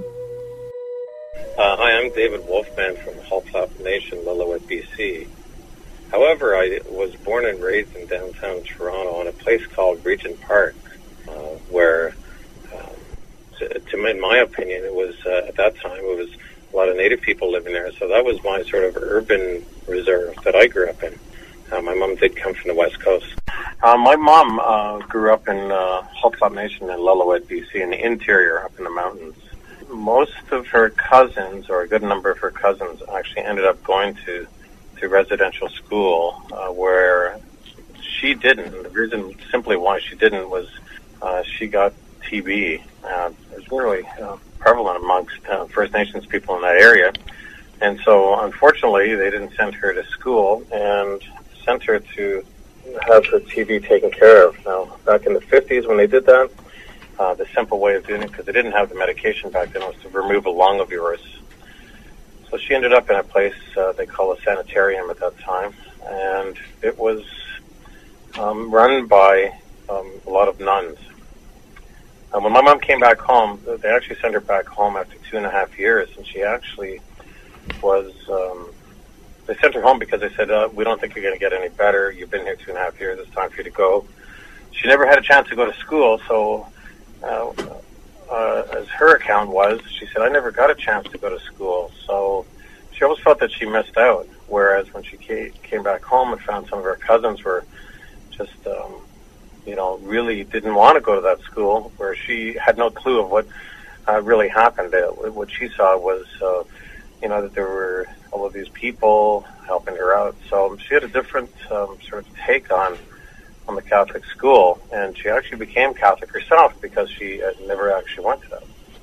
Uh, hi, I'm David Wolfman from Haltop Nation, Lillooet, B C. However, I was born and raised in downtown Toronto in a place called Regent Park, uh, where, um, to, to in my opinion, it was uh, at that time it was a lot of Native people living there. So that was my sort of urban reserve that I grew up in. Uh, my mom did come from the West Coast. Uh, my mom uh, grew up in uh, Haltop Nation in Lillooet, B C, in the interior, up in the mountains. Most of her cousins, or a good number of her cousins, actually ended up going to, to residential school, uh, where she didn't. And the reason simply why she didn't was uh, she got T B. Uh, it was really uh, prevalent amongst uh, First Nations people in that area. And so, unfortunately, they didn't send her to school and sent her to have her T B taken care of. Now, back in the fifties when they did that, Uh, the simple way of doing it, because they didn't have the medication back then, was to remove a lung of yours. So she ended up in a place uh, they call a sanitarium at that time, and it was um, run by um, a lot of nuns. And when my mom came back home, they actually sent her back home after two and a half years, and she actually was, um, they sent her home because they said, uh, we don't think you're going to get any better. You've been here two and a half years. It's time for you to go. She never had a chance to go to school, so Uh, uh, as her account was, she said, I never got a chance to go to school. So she always felt that she missed out. Whereas when she ca- came back home and found some of her cousins were just, um, you know, really didn't want to go to that school, where she had no clue of what uh, really happened. Uh, what she saw was, uh, you know, that there were all of these people helping her out. So she had a different um, sort of take on on the Catholic school, and she actually became Catholic herself because she uh, never actually went to that.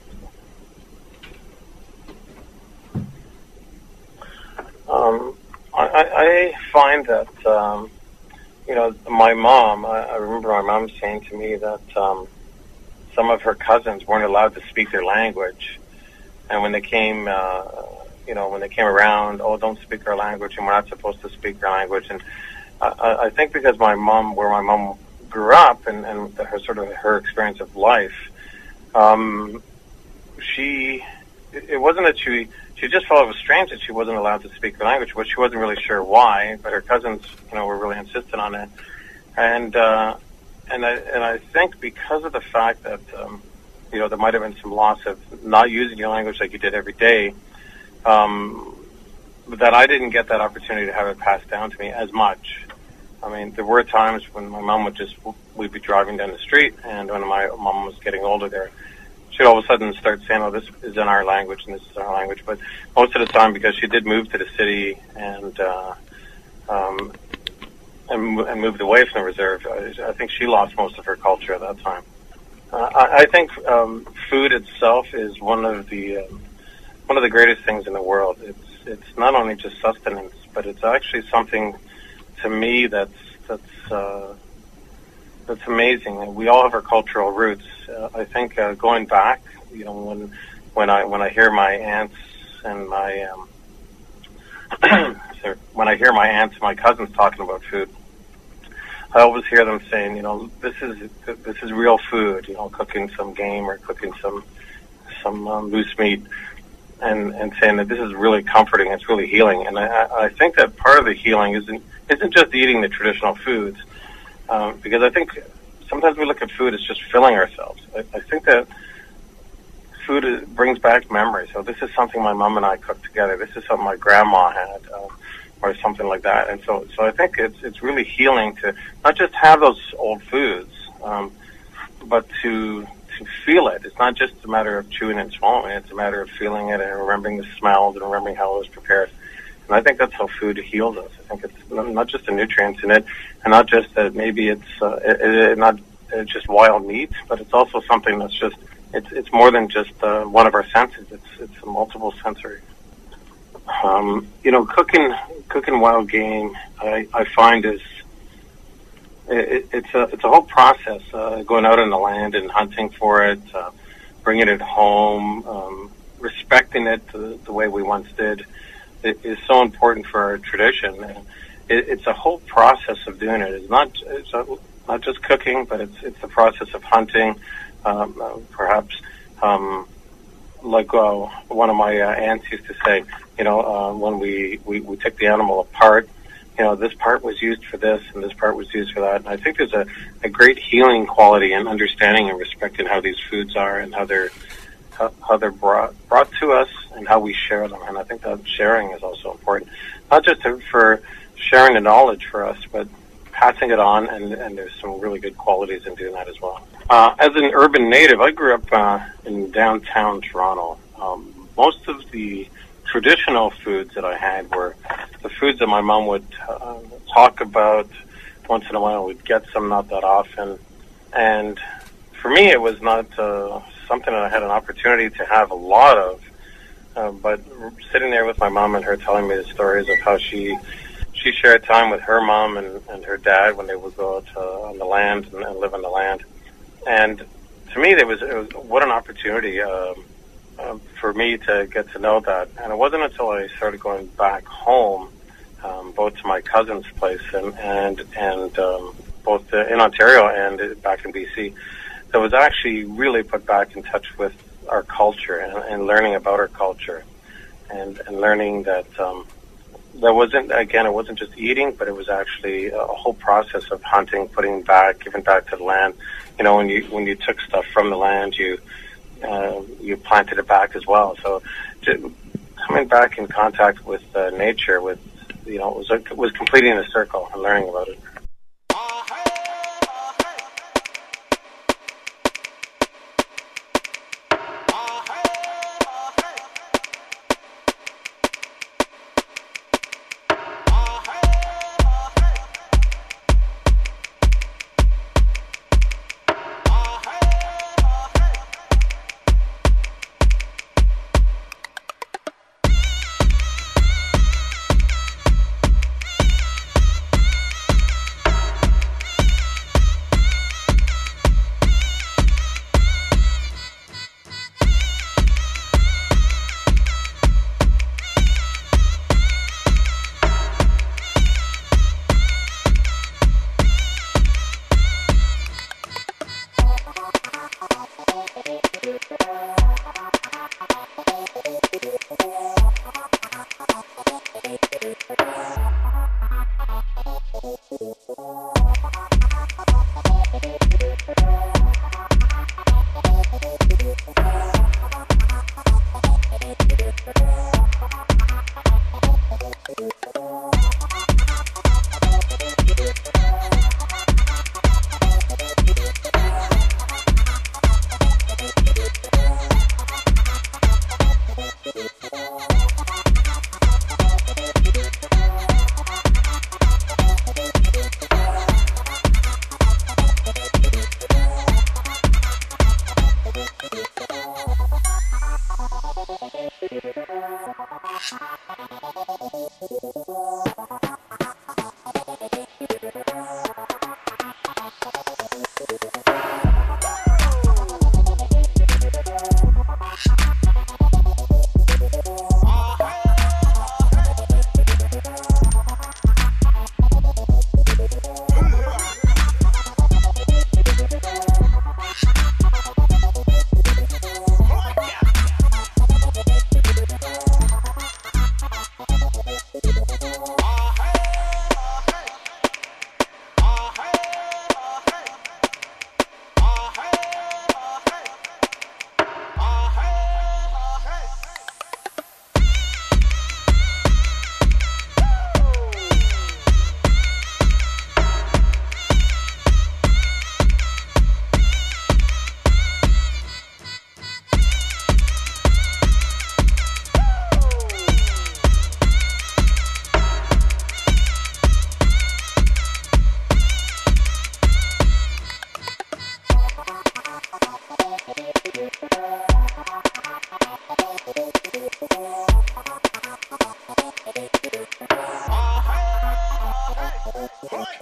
Um, I, I find that, um, you know, my mom, I, I remember my mom saying to me that um, some of her cousins weren't allowed to speak their language, and when they came, uh, you know, when they came around, oh, don't speak our language, and we're not supposed to speak our language, and I, I think because my mom, where my mom grew up, and, and her sort of her experience of life, um, she, it wasn't that she, she just felt it was strange that she wasn't allowed to speak the language, but she wasn't really sure why. But her cousins, you know, were really insistent on it, and uh, and I and I think because of the fact that um, you know there might have been some loss of not using your language like you did every day. Um, that I didn't get that opportunity to have it passed down to me as much. I mean, there were times when my mom would just, we'd be driving down the street, and when my mom was getting older there, she'd all of a sudden start saying, oh, this is in our language, and this is our language. But most of the time, because she did move to the city and uh, um, and, and moved away from the reserve, I, I think she lost most of her culture at that time. Uh, I, I think um, food itself is one of the um, one of the greatest things in the world. It's it's not only just sustenance, but it's actually something to me that's that's uh, that's amazing. We all have our cultural roots. Uh, I think uh, going back, you know, when when I when I hear my aunts and my um, sorry, when I hear my aunts and my cousins talking about food, I always hear them saying, you know, this is this is real food. You know, cooking some game or cooking some some um, loose meat. And, and saying that this is really comforting, it's really healing. And I, I think that part of the healing isn't isn't just eating the traditional foods, um, because I think sometimes we look at food as just filling ourselves. I, I think that food is, brings back memories. So this is something my mom and I cooked together. This is something my grandma had, uh, or something like that. And so, so I think it's it's really healing to not just have those old foods, um, but to to feel it. It's not just a matter of chewing and swallowing. It's a matter of feeling it and remembering the smells and remembering how it was prepared. And I think that's how food heals us. I think it's not just the nutrients in it, and not just that maybe it's uh, it, it, not it's just wild meat, but it's also something that's just it's it's more than just uh, one of our senses. It's it's a multiple sensory. Um, you know, cooking cooking wild game, I, I find is it, it's a it's a whole process. Uh, going out in the land and hunting for it, uh, bringing it home, um, respecting it the, the way we once did, it is so important for our tradition. And it, it's a whole process of doing it. It's not it's a, not just cooking, but it's it's the process of hunting, um, uh, perhaps. Um, Like uh, one of my uh, aunts used to say, you know, uh, when we, we, we took the animal apart, you know, this part was used for this and this part was used for that. And I think there's a, a great healing quality in understanding and respecting how these foods are and how they're how, how they're brought brought to us and how we share them. And I think that sharing is also important, not just to, for sharing the knowledge for us, but passing it on. And, and there's some really good qualities in doing that as well. Uh, as an urban native, I grew up uh, in downtown Toronto. Um, most of the traditional foods that I had were the foods that my mom would uh, talk about. Once in a while, we'd get some, not that often. And for me, it was not uh, something that I had an opportunity to have a lot of. Uh, but sitting there with my mom and her telling me the stories of how she she shared time with her mom and, and her dad when they would go out uh, on the land and, and live on the land. And to me, there was, it was what an opportunity um, uh, for me to get to know that. And it wasn't until I started going back home, um, both to my cousin's place and and, and um, both uh, in Ontario and back in B C, that was actually really put back in touch with our culture and, and learning about our culture and, and learning that um, there wasn't, again, it wasn't just eating, but it was actually a whole process of hunting, putting back, giving back to the land. You know, when you when you took stuff from the land, you uh, you planted it back as well. So, to, coming back in contact with uh, nature, with you know, was a, was completing the circle and learning about it.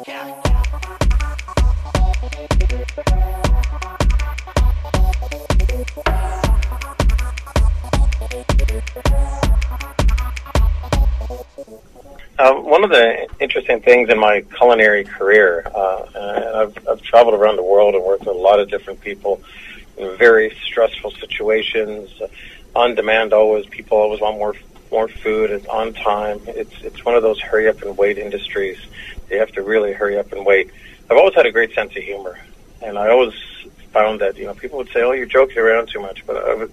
Uh, one of the interesting things in my culinary career, uh, and I've, I've traveled around the world and worked with a lot of different people in very stressful situations, uh, on demand always. People always want more more food. It's on time. It's it's one of those hurry up and wait industries. You have to really hurry up and wait. I've always had a great sense of humor, and I always found that, you know, people would say, "Oh, you're joking around too much," but I was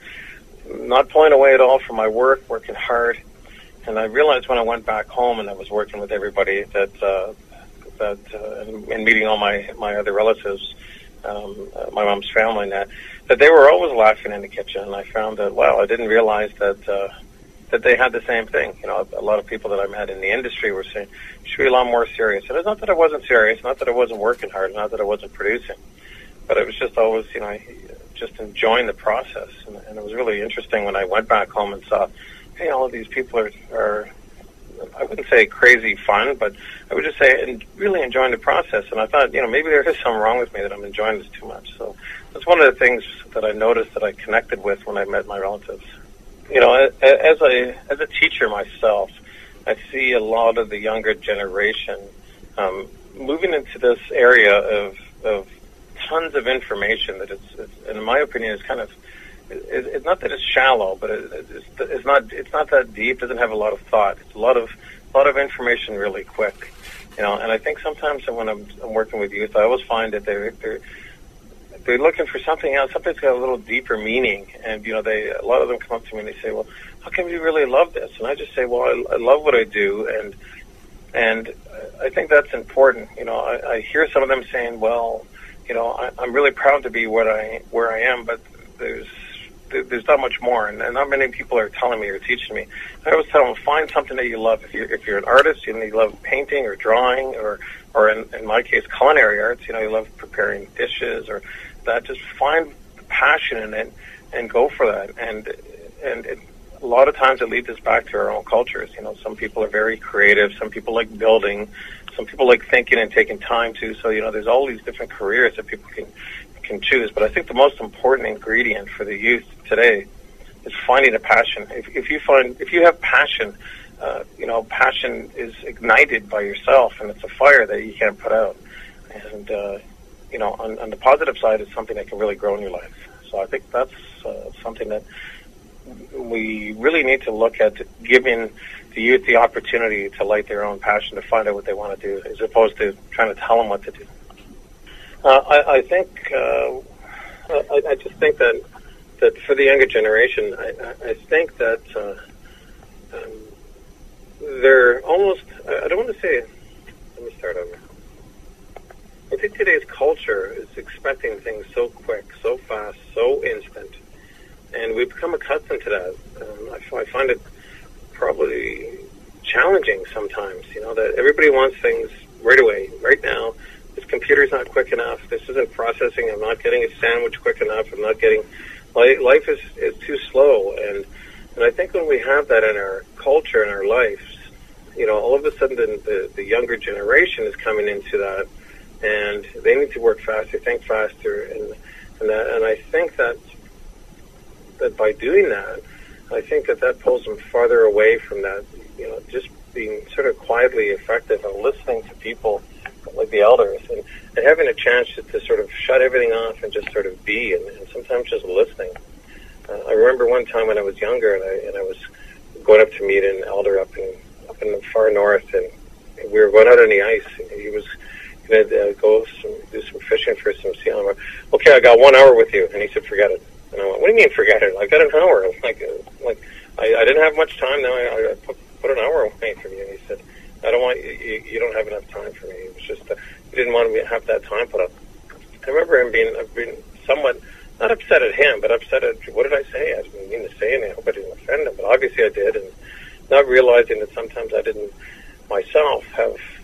not pulling away at all from my work, working hard. And I realized when I went back home and I was working with everybody that uh, that uh, and, and meeting all my my other relatives, um, uh, my mom's family, and that that they were always laughing in the kitchen. And I found that, wow, I didn't realize that uh, that they had the same thing. You know, a lot of people that I met in the industry were saying, "You should be a lot more serious." And it's not that I wasn't serious, not that I wasn't working hard, not that I wasn't producing, but it was just always, you know, just enjoying the process. And, and it was really interesting when I went back home and saw, hey, all of these people are, are, I wouldn't say crazy fun, but I would just say and really enjoying the process. And I thought, you know, maybe there is something wrong with me that I'm enjoying this too much. So that's one of the things that I noticed that I connected with when I met my relatives. You know, as a as a teacher myself, I see a lot of the younger generation um, moving into this area of of tons of information that it's, it's in my opinion, is kind of, it, it's not that it's shallow, but it, it's, it's not it's not that deep. Doesn't have a lot of thought. It's a lot of a lot of information really quick, you know. And I think sometimes when I'm, I'm working with youth, I always find that they're they're they're looking for something else, something that's got a little deeper meaning. And you know, they a lot of them come up to me and they say, "Well, how come you really love this?" And I just say, "Well, I, I love what I do," and and I think that's important. You know, I, I hear some of them saying, "Well, you know, I, I'm really proud to be what I where I am," but there's there's not much more, and, and not many people are telling me or teaching me. I always tell them, find something that you love. If you're if you're an artist, you know, you love painting or drawing, or or in, in my case, culinary arts. You know, you love preparing dishes or that. Just find the passion in it and go for that. And and it, a lot of times it leads us back to our own cultures. You know, some people are very creative. Some people like building. Some people like thinking and taking time to. So you know, there's all these different careers that people can. can choose, but I think the most important ingredient for the youth today is finding a passion. If, if you find, if you have passion, uh, you know, passion is ignited by yourself, and it's a fire that you can't put out. And uh, you know, on, on the positive side, it's something that can really grow in your life. So I think that's uh, something that we really need to look at, giving the youth the opportunity to light their own passion, to find out what they want to do, as opposed to trying to tell them what to do. Uh, I, I think uh, I, I just think that that for the younger generation, I, I think that uh, um, they're almost. I don't want to say. Let me start over. I think today's culture is expecting things so quick, so fast, so instant, and we've become accustomed to that. Um, I, I find it probably challenging sometimes. You know, that everybody wants things right away, right now. This computer's not quick enough. This isn't processing. I'm not getting a sandwich quick enough. I'm not getting... Life is, is too slow. And and I think when we have that in our culture, in our lives, you know, all of a sudden the, the, the younger generation is coming into that, and they need to work faster, think faster. And and, that, and I think that that by doing that, I think that that pulls them farther away from that, you know, just being sort of quietly effective and listening to people like the elders, and, and having a chance to, to sort of shut everything off and just sort of be, and, and sometimes just listening. Uh, I remember one time when I was younger, and I and I was going up to meet an elder up in up in the far north, and we were going out on the ice, and he was going to uh, go some, do some fishing for some seal. I'm like, okay, I got one hour with you, and he said, forget it. And I went, what do you mean forget it? I got an hour. I'm like, uh, like I, I didn't have much time. Now I, I put, put an hour away from you. And he said, I don't want you, you, you don't have enough time for me. It was just, uh, he didn't want me to have that time put up. I remember him being, I've been somewhat, not upset at him, but upset at, what did I say? I didn't mean to say anything. I hope I didn't offend him, but obviously I did. And not realizing that sometimes I didn't myself have